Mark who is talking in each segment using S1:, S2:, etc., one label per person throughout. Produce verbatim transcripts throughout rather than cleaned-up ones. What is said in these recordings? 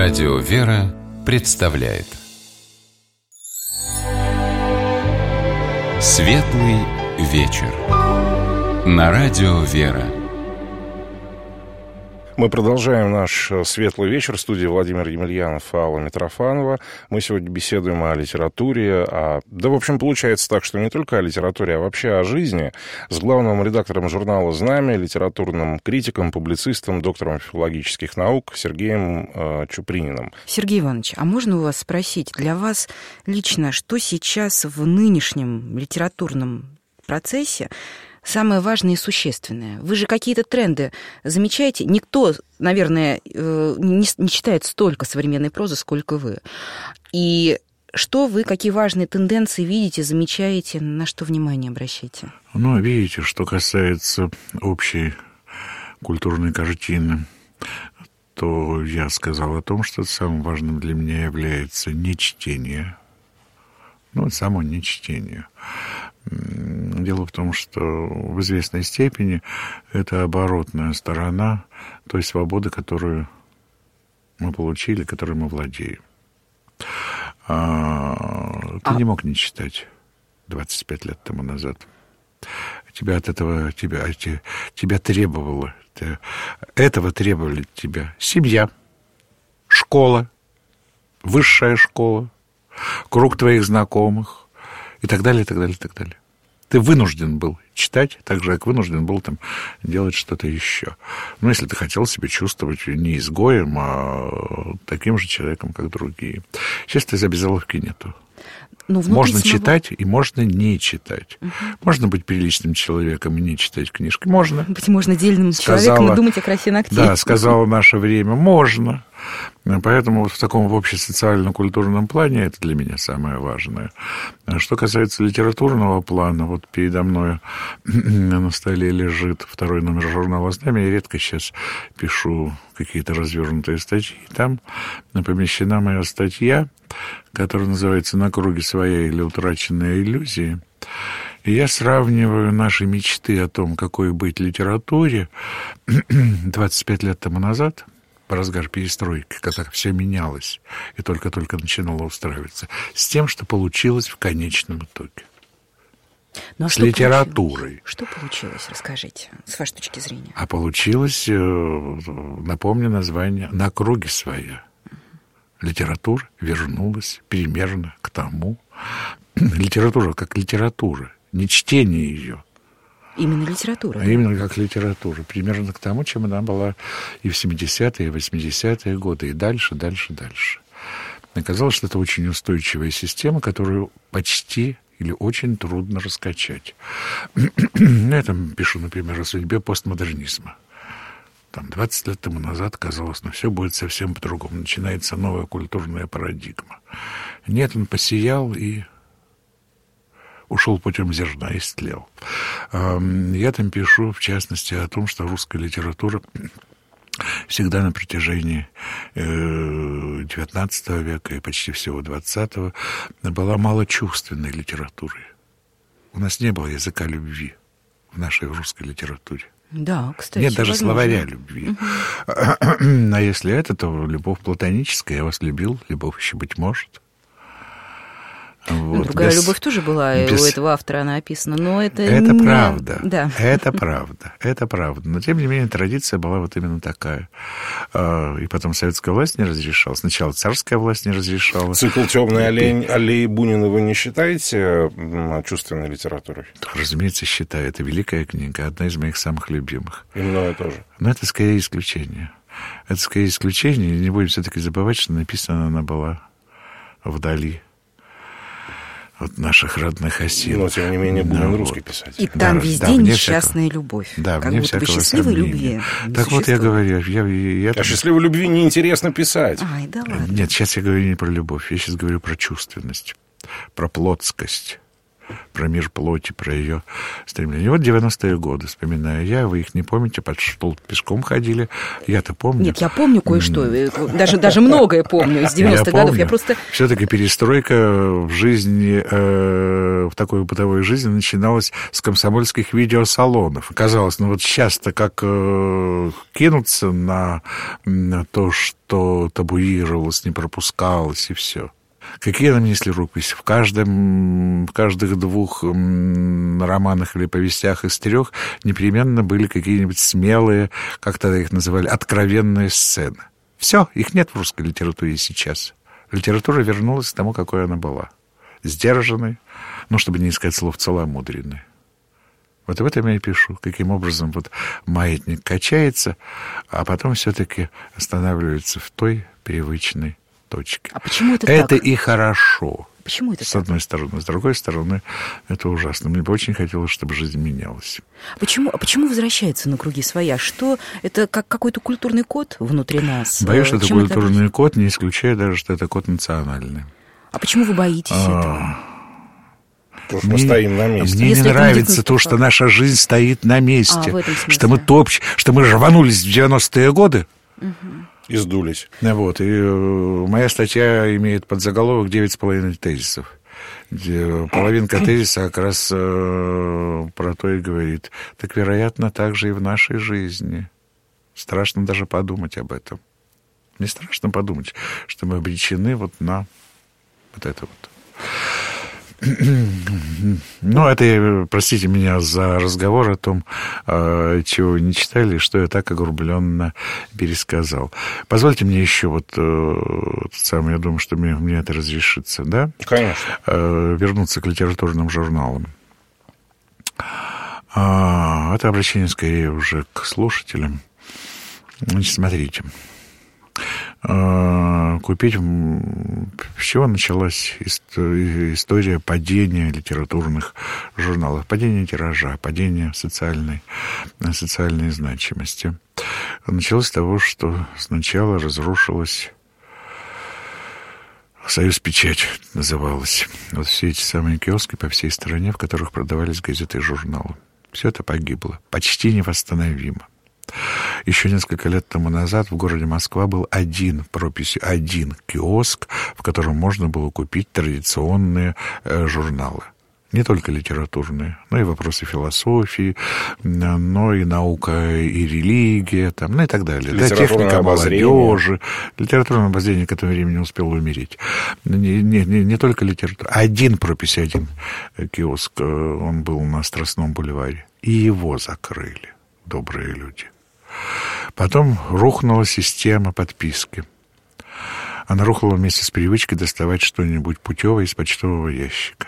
S1: Радио «Вера» представляет Светлый вечер на Радио «Вера».
S2: Мы продолжаем наш светлый вечер. В студии Владимир Емельянов и Алла Митрофанова. Мы сегодня беседуем о литературе. О... Да, в общем, получается так, что не только о литературе, а вообще о жизни. С главным редактором журнала «Знамя», литературным критиком, публицистом, доктором филологических наук Сергеем э, Чуприниным.
S3: Сергей Иванович, а можно у вас спросить, для вас лично, что сейчас в нынешнем литературном процессе самое важное и существенное? Вы же какие-то тренды замечаете? Никто, наверное, не, не читает столько современной прозы, сколько вы. И что вы, какие важные тенденции видите, замечаете, на что внимание обращаете?
S4: Ну, видите, что касается общей культурной картины, то я сказал о том, что самым важным для меня является не чтение. Ну, само не чтение. Дело в том, что в известной степени это оборотная сторона той свободы, которую мы получили, которой мы владеем. А, ты а... не мог не читать двадцать пять лет тому назад. Тебя от этого, тебя, тебя требовало, этого требовали от тебя семья, школа, высшая школа, круг твоих знакомых и так далее, и так далее, и так далее. Ты вынужден был читать, так же, как вынужден был там делать что-то еще. Ну, если ты хотел себя чувствовать не изгоем, а таким же человеком, как другие. Сейчас этой обязаловки нету. Ну, можно самого... читать и можно не читать. Угу. Можно быть приличным человеком и не читать книжки. Можно.
S3: Быть можно дельным сказала, человеком и думать о красе ногтей.
S4: Да, сказала наше время. Можно. Поэтому вот в таком в общесоциально-культурном плане это для меня самое важное. Что касается литературного плана, вот передо мной на столе лежит второй номер журнала «Знамя». Я редко сейчас пишу какие-то развернутые статьи. Там помещена моя статья, которая называется «На круге своя или утраченные иллюзии». И я сравниваю наши мечты о том, какой быть литературе двадцать пять лет тому назад, по разгар перестройки, когда все менялось и только-только начинало устраиваться, с тем, что получилось в конечном итоге.
S3: Ну, а
S4: с
S3: что
S4: литературой.
S3: Получилось? Что получилось, расскажите, с вашей точки зрения.
S4: А получилось, напомню название, «На круге своя». Литература вернулась примерно к тому. Литература как литература, не чтение ее.
S3: Именно литература.
S4: А да? Именно как литература. Примерно к тому, чем она была и в семидесятые, и восьмидесятые годы, и дальше, дальше, дальше. Мне казалось, что это очень устойчивая система, которую почти или очень трудно раскачать. Я там пишу, например, о судьбе постмодернизма. Там двадцать лет тому назад казалось, ну, все будет совсем по-другому. Начинается новая культурная парадигма. Нет, он посеял и ушел путем зерна, истлел. Я там пишу, в частности, о том, что русская литература всегда на протяжении девятнадцатого века и почти всего двадцатого была малочувственной литературой. У нас не было языка любви в нашей русской литературе.
S3: Да, кстати.
S4: Нет даже
S3: возможно.
S4: Словаря любви. Угу. А если это, то любовь платоническая. Я вас любил, любовь еще быть может. Вот.
S3: Ну, другая
S4: без,
S3: любовь тоже была, без... у этого автора она описана, но это
S4: Это
S3: не...
S4: правда,
S3: да.
S4: это правда, это правда. Но, тем не менее, традиция была вот именно такая. И потом советская власть не разрешала. Сначала царская власть не разрешала.
S2: Цикл «Темный олень» аллеи Бунина вы не считаете чувственной литературой?
S4: Разумеется, считаю. Это великая книга, одна из моих самых любимых.
S2: И мною тоже.
S4: Но это скорее исключение. Это скорее исключение. Не будем все-таки забывать, что написана она была вдали от наших родных осин.
S2: Но, тем не менее, Бунин
S4: да,
S2: русский
S4: вот.
S3: И
S2: писатель.
S3: там
S4: да,
S3: везде
S4: да,
S3: несчастная
S4: всякого,
S3: любовь.
S4: Да,
S3: как
S4: вне
S3: будто бы
S4: всякого
S3: счастливой
S4: сомнения.
S3: любви.
S4: Так вот я говорю, я, я, я
S2: а счастливой любви неинтересно писать.
S3: Ай, да ладно.
S4: Нет, сейчас я говорю не про любовь, я сейчас говорю про чувственность, про плотскость, про мир плоти, про ее стремление. И вот девяностые годы, вспоминаю я, вы их не помните, под стол пешком ходили, я-то помню.
S3: Нет, я помню кое-что, даже, даже многое помню из девяностых годов. Я просто...
S4: Все-таки перестройка в жизни, э, в такой бытовой жизни начиналась с комсомольских видеосалонов. Казалось, ну вот сейчас-то как э, кинуться на, на то, что табуировалось, не пропускалось, и все. Какие нам несли рукописи? В каждом, в каждых двух романах или повестях из трех непременно были какие-нибудь смелые, как тогда их называли, откровенные сцены. Все, их нет в русской литературе сейчас. Литература вернулась к тому, какой она была. Сдержанной, ну, чтобы не искать слов, целомудренной. Вот об этом я и пишу. Каким образом вот маятник качается, а потом все-таки останавливается в той привычной точке.
S3: А почему это,
S4: это
S3: так?
S4: и хорошо.
S3: Почему это
S4: С
S3: так?
S4: одной стороны. С другой стороны, это ужасно. Мне бы очень хотелось, чтобы жизнь менялась.
S3: Почему, а почему возвращается на круги своя? Что это как какой-то культурный код внутри нас?
S4: Боюсь, что это
S3: Чем
S4: культурный
S3: это...
S4: код, не исключая даже, что это код национальный.
S3: А почему вы боитесь
S4: а...
S3: этого?
S2: Потому что мы стоим на месте.
S4: Мне
S3: Если
S4: не нравится то, что наша жизнь стоит на месте.
S3: А,
S4: что мы топч, что мы рванулись в девяностые годы.
S3: Угу.
S2: И сдулись.
S4: Вот. И моя статья имеет подзаголовок девять с половиной тезисов. Половинка тезиса как раз э, про то и говорит. Так, вероятно, так же и в нашей жизни. Страшно даже подумать об этом. Не страшно подумать, что мы обречены вот на вот это вот. Ну, это, простите меня за разговор о том, чего вы не читали, что я так огрубленно пересказал. Позвольте мне еще вот сам, я думаю, что мне, мне это разрешится, да?
S2: Конечно.
S4: Вернуться к литературным журналам. Это обращение скорее уже к слушателям. Значит, смотрите. Купить... С чего началась история падения литературных журналов? Падение тиража, падение социальной, социальной значимости. Началось с того, что сначала разрушилась «Союз Печать» называлась. Вот все эти самые киоски по всей стране, в которых продавались газеты и журналы. Все это погибло. Почти невосстановимо. Еще несколько лет тому назад в городе Москва был один, прописью один киоск, в котором можно было купить традиционные э, журналы. Не только литературные, но и вопросы философии, но и наука и религия, там, ну и так далее. Да, техника молодежи. Литературное обозрение к этому времени успело умереть. Не, не, не, не только литература. Один пропись, один киоск, он был на Страстном бульваре. И его закрыли добрые люди. Потом рухнула система подписки. Она рухнула вместе с привычкой доставать что-нибудь путевое из почтового ящика.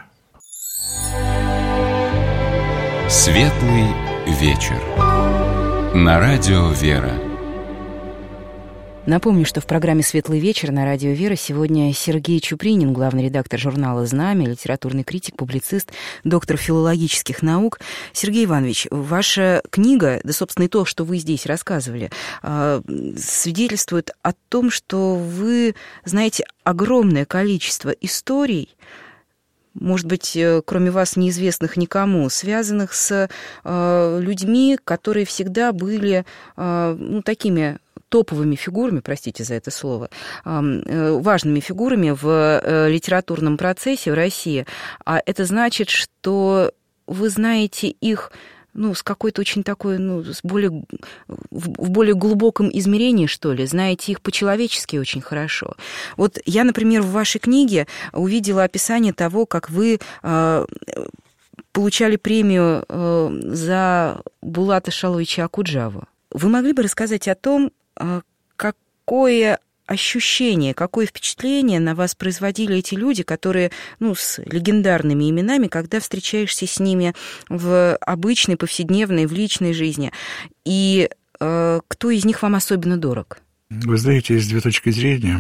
S1: Светлый вечер. На радио «Вера».
S3: Напомню, что в программе «Светлый вечер» на радио «Вера» сегодня Сергей Чупринин, главный редактор журнала «Знамя», литературный критик, публицист, доктор филологических наук. Сергей Иванович, ваша книга, да, собственно, и то, что вы здесь рассказывали, свидетельствует о том, что вы знаете огромное количество историй, может быть, кроме вас, неизвестных никому, связанных с э, людьми, которые всегда были э, ну, такими топовыми фигурами, простите за это слово, э, важными фигурами в э, литературном процессе в России. А это значит, что вы знаете их, ну, с какой-то очень такой, ну, с более, в более глубоком измерении, что ли, знаете их по-человечески очень хорошо. Вот я, например, в вашей книге увидела описание того, как вы э, получали премию э, за Булата Шаловича Окуджаву. Вы могли бы рассказать о том, э, какое ощущение, какое впечатление на вас производили эти люди, которые, ну, с легендарными именами, когда встречаешься с ними в обычной, повседневной, в личной жизни, и э, кто из них вам особенно дорог?
S4: Вы знаете, есть две точки зрения.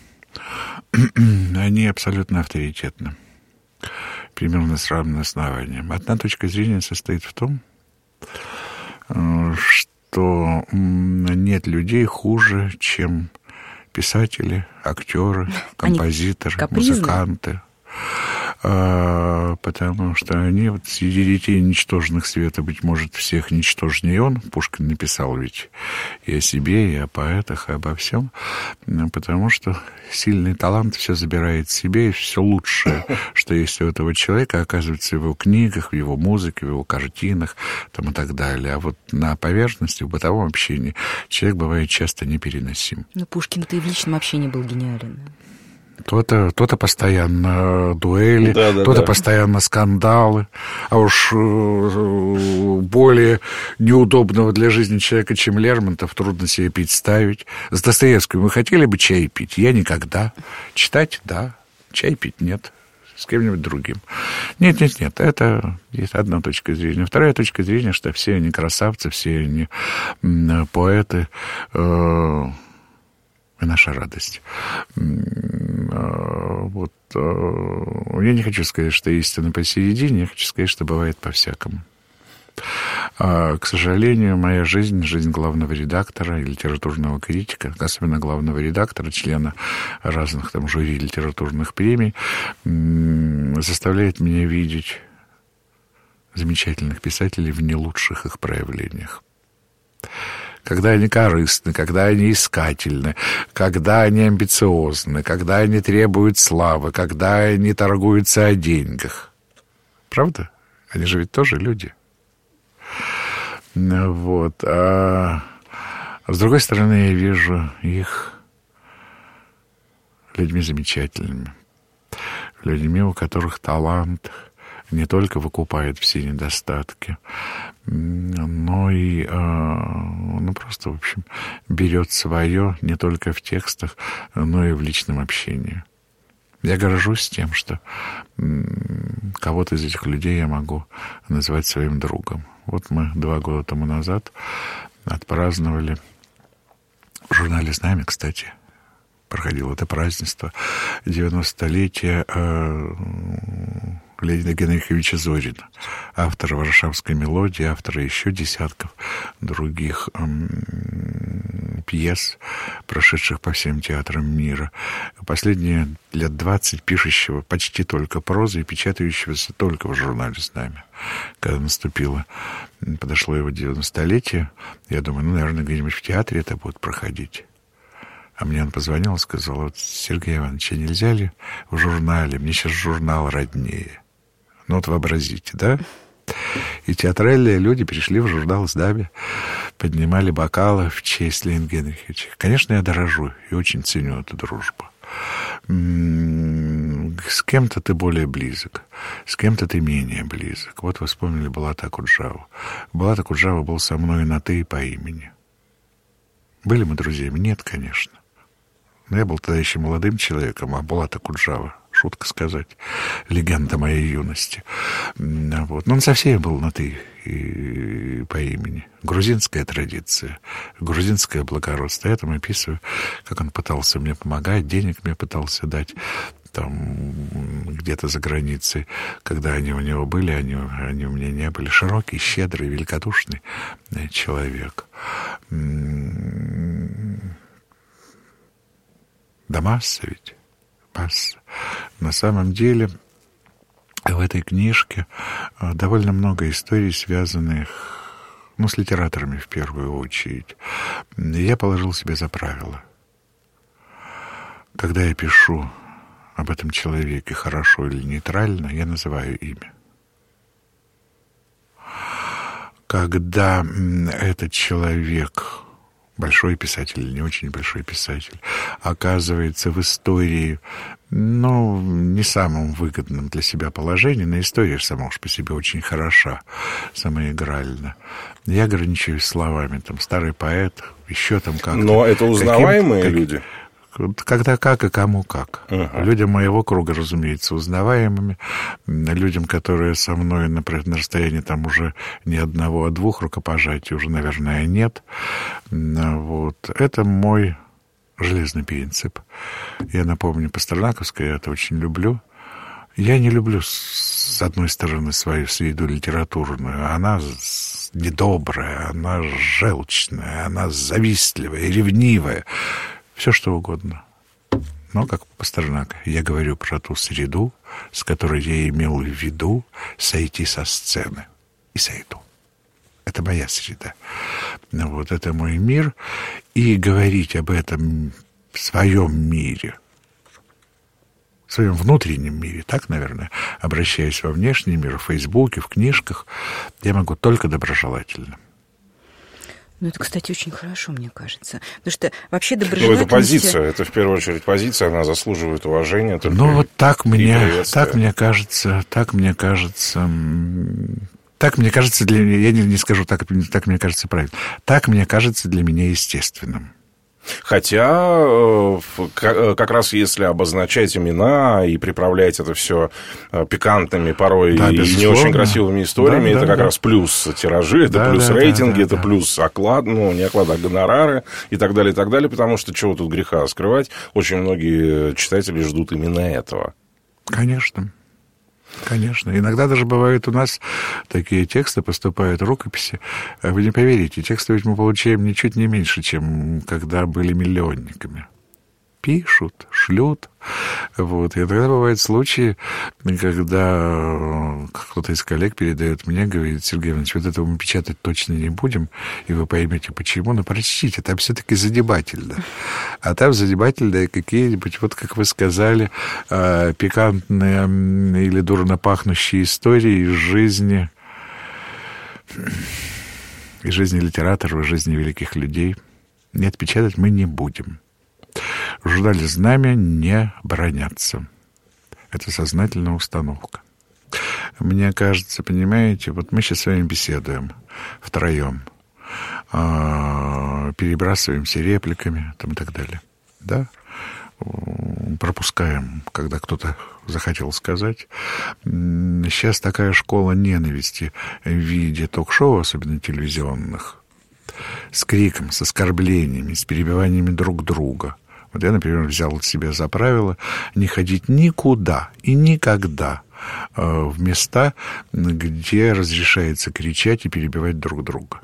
S4: Они абсолютно авторитетны. Примерно с равным основанием. Одна точка зрения состоит в том, что нет людей хуже, чем писатели, актеры, композиторы, музыканты. потому что они вот среди детей ничтожных света, быть может, всех ничтожнее он. Пушкин написал ведь и о себе, и о поэтах, и обо всем, потому что сильный талант все забирает себе, и все лучшее, что есть у этого человека, оказывается в его книгах, в его музыке, в его картинах там, и так далее. А вот на поверхности, в бытовом общении человек бывает часто непереносим.
S3: Ну, Пушкин-то и в личном общении был гениален.
S4: То-то, то-то постоянно дуэли,
S2: да, да,
S4: то-то
S2: да.
S4: постоянно скандалы. А уж более неудобного для жизни человека, чем Лермонтов, трудно себе представить. С Достоевским вы хотели бы чай пить? Я никогда. Читать? Да. Чай пить? Нет. С кем-нибудь другим. Нет, нет, нет. Это есть одна точка зрения. Вторая точка зрения, что все они красавцы, все они поэты. И наша радость. Вот. Я не хочу сказать, что истина посередине, я хочу сказать, что бывает по-всякому. К сожалению, моя жизнь, жизнь главного редактора и литературного критика, особенно главного редактора, члена разных там жюри литературных премий, заставляет меня видеть замечательных писателей в не лучших их проявлениях. Когда они корыстны, когда они искательны, когда они амбициозны, когда они требуют славы, когда они торгуются о деньгах. Правда? Они же ведь тоже люди. Вот. А с другой стороны, я вижу их людьми замечательными. Людьми, у которых талант не только выкупает все недостатки, но и, ну, просто, в общем, берет свое не только в текстах, но и в личном общении. Я горжусь тем, что кого-то из этих людей я могу назвать своим другом. Вот мы два года тому назад отпраздновали в журнале «Знамя», кстати, проходило это празднество, девяностолетие Леонида Генриховича Зорина, автора «Варшавской мелодии», автора еще десятков других эм, пьес, прошедших по всем театрам мира. Последние лет двадцать пишущего почти только прозы и печатающегося только в журнале «Знамя». Когда наступило, подошло его девяностолетие, я думаю, ну, наверное, где-нибудь в театре это будет проходить. А мне он позвонил и сказал: вот, Сергей Иванович, а нельзя ли в журнале? Мне сейчас журнал роднее. Ну вот вообразите, да? И театральные люди перешли в журнал «Знамя», поднимали бокалы в честь Леонида Генриховича. Конечно, я дорожу и очень ценю эту дружбу. С кем-то ты более близок, с кем-то ты менее близок. Вот вы вспомнили Булата Акуджаву. Булат Акуджава был со мной на «ты» и по имени. Были мы друзьями? Нет, конечно. Но я был тогда еще молодым человеком, а Булат Акуджава, шутка сказать, легенда моей юности. Вот. Но он со всеми был на «ты» и по имени. Грузинская традиция, грузинское благородство. Я там описываю, как он пытался мне помогать, денег мне пытался дать там где-то за границей. Когда они у него были, они, они у меня не были. Широкий, щедрый, великодушный человек. Да масса ведь, масса. На самом деле в этой книжке довольно много историй, связанных, ну, с литераторами в первую очередь. Я положил себе за правило: когда я пишу об этом человеке хорошо или нейтрально, я называю имя. Когда этот человек, большой писатель или не очень большой писатель, оказывается в истории, ну, не самым выгодным для себя положении, но история сама уж по себе очень хороша, самоигральна. Я ограничиваюсь словами, там, старый поэт, еще там как-то.
S2: Но это узнаваемые
S4: как,
S2: люди?
S4: Когда как и кому как.
S2: Uh-huh.
S4: Людям моего круга, разумеется, узнаваемыми. Людям, которые со мной на, на расстоянии там уже не одного, а двух рукопожатий уже, наверное, нет. Вот. Это мой железный принцип. Я напомню Пастернаковское, я это очень люблю. Я не люблю, с одной стороны, свою среду литературную. Она недобрая, она желчная, она завистливая, ревнивая. Все что угодно. Но, как Пастернак, я говорю про ту среду, с которой я имел в виду сойти со сцены. И сойду. Это моя среда. Вот это мой мир. И говорить об этом в своем мире, в своем внутреннем мире, так, наверное, обращаясь во внешний мир, в Фейсбуке, в книжках, я могу только доброжелательно.
S3: Ну, это, кстати, очень хорошо, мне кажется. Потому что вообще доброжелательность...
S2: Ну, это позиция, это в первую очередь позиция, она заслуживает уважения.
S4: Ну, вот так мне, так мне кажется, так мне кажется... Так, мне кажется, для меня, я не, не скажу, так, так мне кажется правильно, так, мне кажется, для меня естественным.
S2: Хотя, как раз если обозначать имена и приправлять это все пикантными порой да, и не очень красивыми историями, да, это да, как да. раз плюс тиражи, это да, плюс да, рейтинги, да, да, это да. плюс оклад, ну, не оклад, а гонорары и так далее, и так далее, потому что чего тут греха скрывать, очень многие читатели ждут именно этого.
S4: Конечно. Конечно. Иногда даже бывают у нас такие тексты, поступают рукописи. Вы не поверите, тексты ведь мы получаем ничуть не меньше, чем когда были миллионниками. Пишут, шлют. Вот. И иногда бывают случаи, когда кто-то из коллег передает мне, говорит: Сергей Иванович, вот этого мы печатать точно не будем, и вы поймете почему, но прочтите, там все-таки задебательно. А там задебательные какие-нибудь, вот как вы сказали, пикантные или дурно пахнущие истории из жизни, из жизни литераторов, из жизни великих людей. Нет, печатать мы не будем. В журнале «Знамя» не бронятся. Это сознательная установка. Мне кажется, понимаете, вот мы сейчас с вами беседуем втроем, перебрасываемся репликами там, и так далее. Да? Пропускаем, когда кто-то захотел сказать. Сейчас такая школа ненависти в виде ток-шоу, особенно телевизионных, с криком, с оскорблениями, с перебиваниями друг друга. Вот я, например, взял себе за правило не ходить никуда и никогда в места, где разрешается кричать и перебивать друг друга.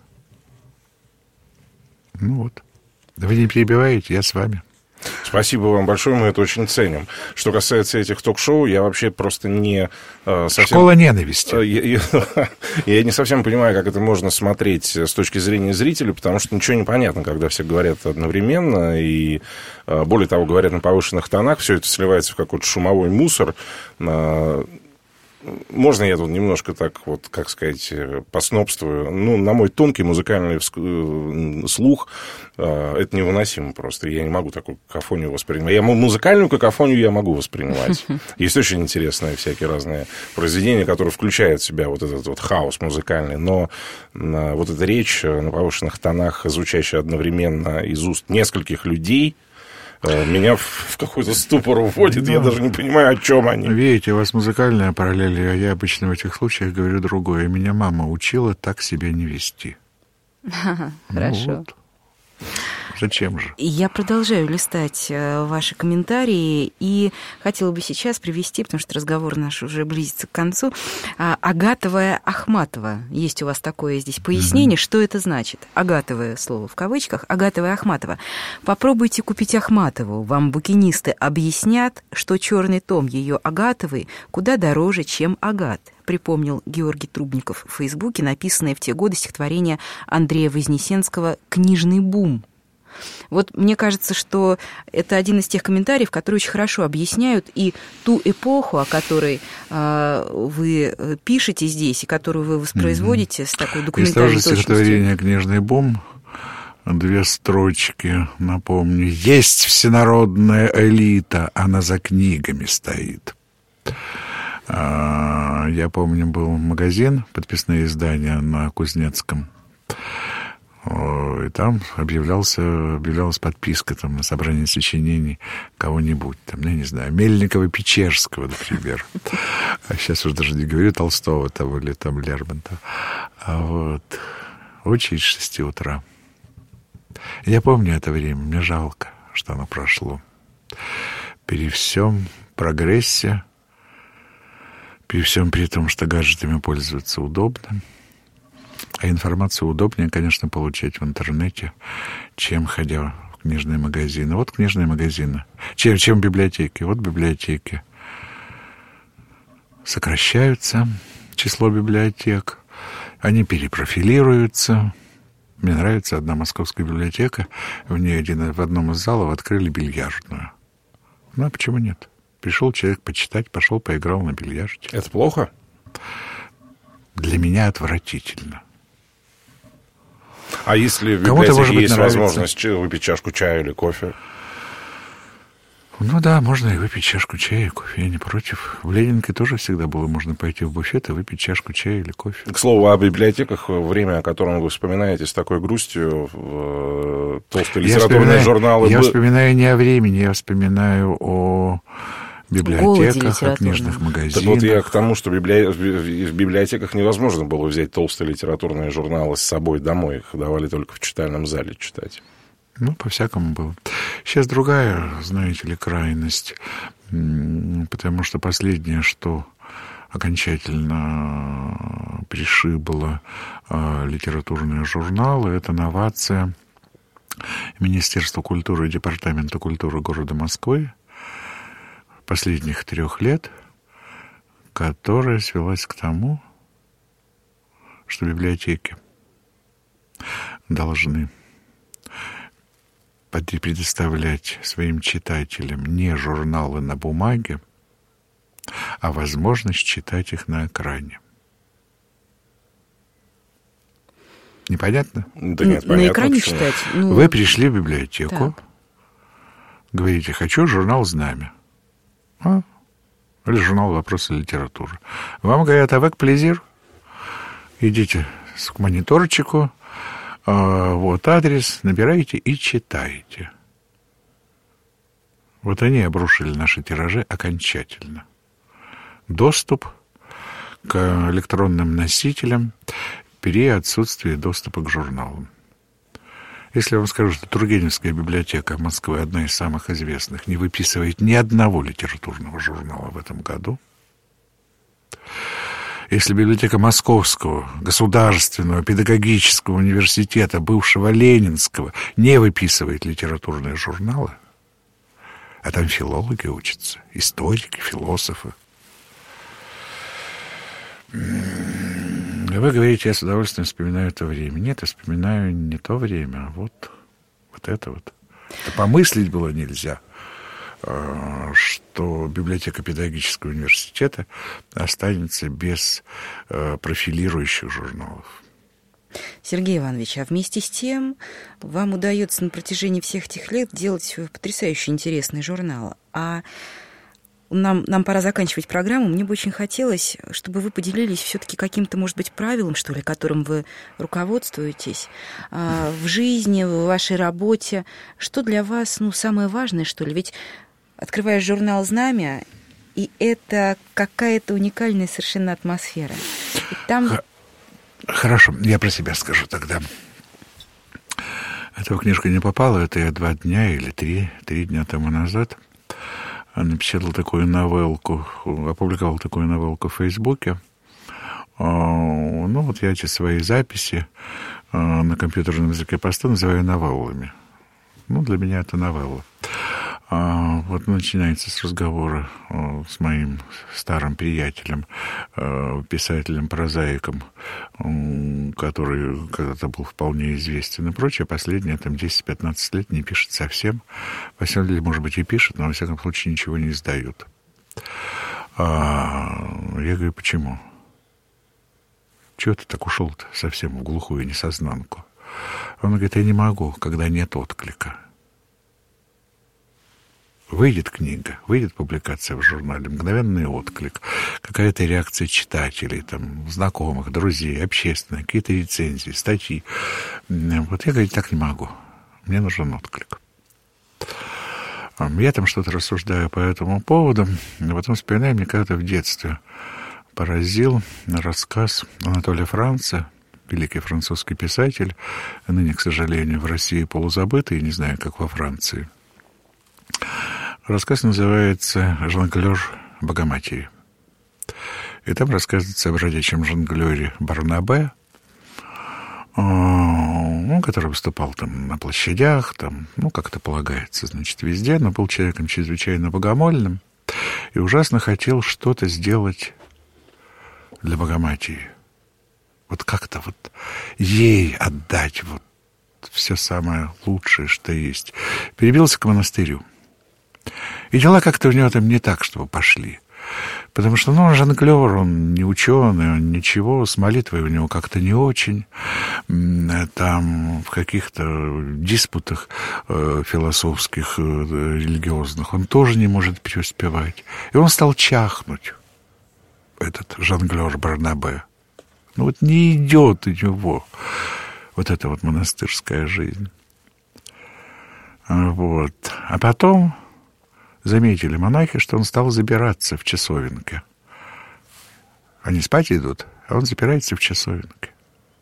S4: Ну вот. Вы не перебиваете, я с вами.
S2: Спасибо вам большое, мы это очень ценим. Что касается этих ток-шоу, я вообще просто не э, совсем...
S4: Школа ненависти.
S2: Я, я, я не совсем понимаю, как это можно смотреть с точки зрения зрителя, потому что ничего не понятно, когда все говорят одновременно, и, э, более того, говорят на повышенных тонах, все это сливается в какой-то шумовой мусор. Э, Можно я тут немножко так вот, как сказать, поснобствую? Ну, на мой тонкий музыкальный слух это невыносимо просто. Я не могу такую какофонию воспринимать. Я музыкальную какофонию я могу воспринимать. Есть очень интересные всякие разные произведения, которые включают в себя вот этот вот хаос музыкальный. Но вот эта речь на повышенных тонах, звучащая одновременно из уст нескольких людей, меня в какой-то ступор уводит, да. Я даже не понимаю, о чем они.
S4: Видите, у вас музыкальная параллель, а я обычно в этих случаях говорю другое. Меня мама учила так себя не вести.
S3: Хорошо.
S4: Ну, вот. Зачем же?
S3: Я продолжаю листать ваши комментарии и хотела бы сейчас привести, потому что разговор наш уже близится к концу, агатовое Ахматова. Есть у вас такое здесь пояснение, mm-hmm. что это значит? Агатовое слово в кавычках, агатовое Ахматова. Попробуйте купить Ахматову. Вам букинисты объяснят, что черный том ее агатовый куда дороже, чем агат. Припомнил Георгий Трубников в Фейсбуке написанное в те годы стихотворение Андрея Вознесенского «Книжный бум». Вот мне кажется, что это один из тех комментариев, которые очень хорошо объясняют и ту эпоху, о которой э, вы пишете здесь, и которую вы воспроизводите mm-hmm. с такой документальной точностью.
S4: Есть тоже стихотворение «Книжный бум», две строчки, напомню. «Есть всенародная элита, она за книгами стоит». Я помню, был магазин, подписные издания на Кузнецком. И там объявлялся, объявлялась подписка там, на собрание сочинений кого-нибудь. Там, я не знаю, Мельникова-Печерского, например. А сейчас уже даже не говорю Толстого там, или там Лермонтова. А вот очередь с шести утра. Я помню это время, мне жалко, что оно прошло. При всем прогрессе, при всем при том, что гаджетами пользоваться удобно, а информацию удобнее, конечно, получать в интернете, чем ходя книжные магазины. Вот книжные магазины. Чем, чем библиотеки? Вот библиотеки. Сокращаются число библиотек. Они перепрофилируются. Мне нравится одна московская библиотека. В ней один, в одном из залов открыли бильярдную. Ну, а почему нет? Пришел человек почитать, пошел, поиграл на бильярде.
S2: Это плохо?
S4: Для меня отвратительно.
S2: А если в
S4: Кому-то,
S2: библиотеке
S4: может быть,
S2: есть
S4: нравится.
S2: возможность выпить чашку чая или кофе?
S4: Ну да, можно и выпить чашку чая и кофе, я не против. В Ленинке тоже всегда было можно пойти в буфет и выпить чашку чая или кофе.
S2: К слову, о библиотеках, время, о котором вы вспоминаете с такой грустью, в толстые литературные журналы...
S4: Я
S2: бы...
S4: вспоминаю не о времени, я вспоминаю о библиотеках, о книжных магазинах.
S2: Так вот я к тому, что библи... в библиотеках невозможно было взять толстые литературные журналы с собой домой, их давали только в читальном зале читать.
S4: Ну, по-всякому было. Сейчас другая, знаете ли, крайность, потому что последнее, что окончательно пришибло литературные журналы, это новация Министерства культуры и Департамента культуры города Москвы последних трех лет, которая свелась к тому, что библиотеки должны предоставлять своим читателям не журналы на бумаге, а возможность читать их на экране. Непонятно?
S2: Да нет,
S3: на
S2: понятно,
S3: экране
S2: почему.
S3: читать? Ну...
S4: Вы пришли в библиотеку,
S3: Так.
S4: говорите, хочу журнал «Знамя». А? Или журнал «Вопросы литературы». Вам говорят, avec plaisir. Идите к мониторчику, вот адрес, набираете и читаете. Вот они обрушили наши тиражи окончательно. Доступ к электронным носителям при отсутствии доступа к журналам. Если я вам скажу, что Тургеневская библиотека Москвы, одна из самых известных, не выписывает ни одного литературного журнала в этом году, если библиотека Московского государственного педагогического университета, бывшего Ленинского, не выписывает литературные журналы, а там филологи учатся, историки, философы. Вы говорите, я с удовольствием вспоминаю это время. Нет, я вспоминаю не то время, а вот, вот это вот. Это помыслить было нельзя, что библиотека педагогического университета останется без профилирующих журналов.
S3: Сергей Иванович, а вместе с тем вам удается на протяжении всех этих лет делать потрясающе интересные журналы. А нам, нам пора заканчивать программу. Мне бы очень хотелось, чтобы вы поделились все-таки каким-то, может быть, правилом, что ли, которым вы руководствуетесь а, в жизни, в вашей работе. Что для вас, ну, самое важное, что ли? Ведь открываешь журнал «Знамя», и это какая-то уникальная совершенно атмосфера. И там...
S4: Хорошо, я про себя скажу тогда. Эта книжка не попала, это я два дня или три, три дня тому назад напечатал такую новелку, опубликовал такую новелку в Фейсбуке. Ну, вот я эти свои записи на компьютерном языке поста называю новеллами. Ну, для меня это новелла. Вот начинается с разговора с моим старым приятелем, писателем-прозаиком, который когда-то был вполне известен и прочее. Последние там десять-пятнадцать лет не пишет совсем. Во всяком деле, может быть, и пишет, но во всяком случае ничего не издает. Я говорю, почему? Чего ты так ушел-то совсем в глухую несознанку? Он говорит, я не могу, когда нет отклика. Выйдет книга, выйдет публикация в журнале, мгновенный отклик, какая-то реакция читателей, там, знакомых, друзей, общественных, какие-то рецензии, статьи. Вот я, говорю, так не могу. Мне нужен отклик. Я там что-то рассуждаю по этому поводу, а потом вспоминаю, мне когда-то в детстве поразил рассказ Анатолия Франца, великий французский писатель, ныне, к сожалению, в России полузабытый, не знаю, как во Франции. Рассказ называется «Жонглёр Богоматери». И там рассказывается о бродячем жонглёре Барнабе, ну, который выступал там на площадях, там, ну, как это полагается, значит, везде, но был человеком чрезвычайно богомольным и ужасно хотел что-то сделать для Богоматери. Вот как-то вот ей отдать вот все самое лучшее, что есть. Перебился к монастырю. И дела как-то у него там не так, чтобы пошли. Потому что, ну, он жонглер, он не ученый, он ничего, с молитвой у него как-то не очень. Там в каких-то диспутах э, философских, э, религиозных он тоже не может преуспевать. И он стал чахнуть, этот жонглер Барнабе. Ну, вот не идет у него вот эта вот монастырская жизнь. Вот. А потом заметили монахи, что он стал забираться в часовенке. Они спать идут, а он запирается в часовенке.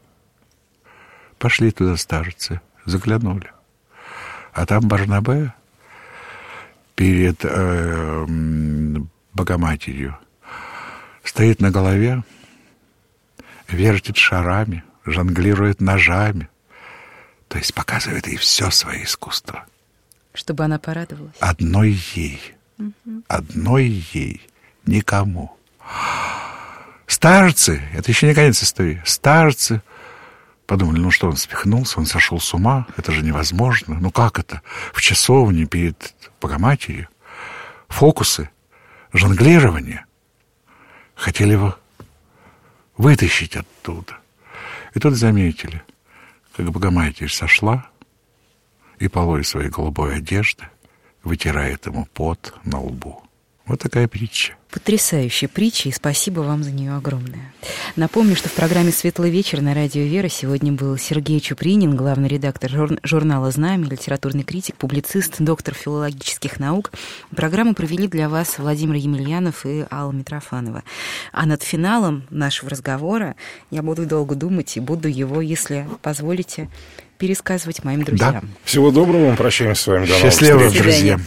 S4: Пошли туда старцы, заглянули. А там Барнабе перед э, Богоматерью стоит на голове, вертит шарами, жонглирует ножами. То есть показывает ей все свое искусство.
S3: Чтобы она порадовалась.
S4: Одной ей. Угу. Одной ей. Никому. Старцы, это еще не конец истории, старцы подумали, ну что, он спихнулся, он сошел с ума, это же невозможно. Ну как это? В часовне перед Богоматерью фокусы, жонглирование. Хотели его вытащить оттуда. И тут заметили, как Богоматерь сошла и полой своей голубой одежды вытирает ему пот на лбу. Вот такая притча.
S3: Потрясающая притча, и спасибо вам за нее огромное. Напомню, что в программе «Светлый вечер» на радио «Вера» сегодня был Сергей Чупринин, главный редактор жур- журнала «Знамя», литературный критик, публицист, доктор филологических наук. Программу провели для вас Владимир Емельянов и Алла Митрофанова. А над финалом нашего разговора я буду долго думать и буду его, если позволите, пересказывать моим друзьям.
S2: Да. Всего доброго, мы прощаемся с вами. До
S4: Счастливо, друзья.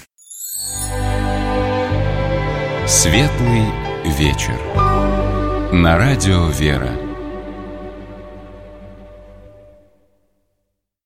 S1: Светлый вечер. На радио «Вера».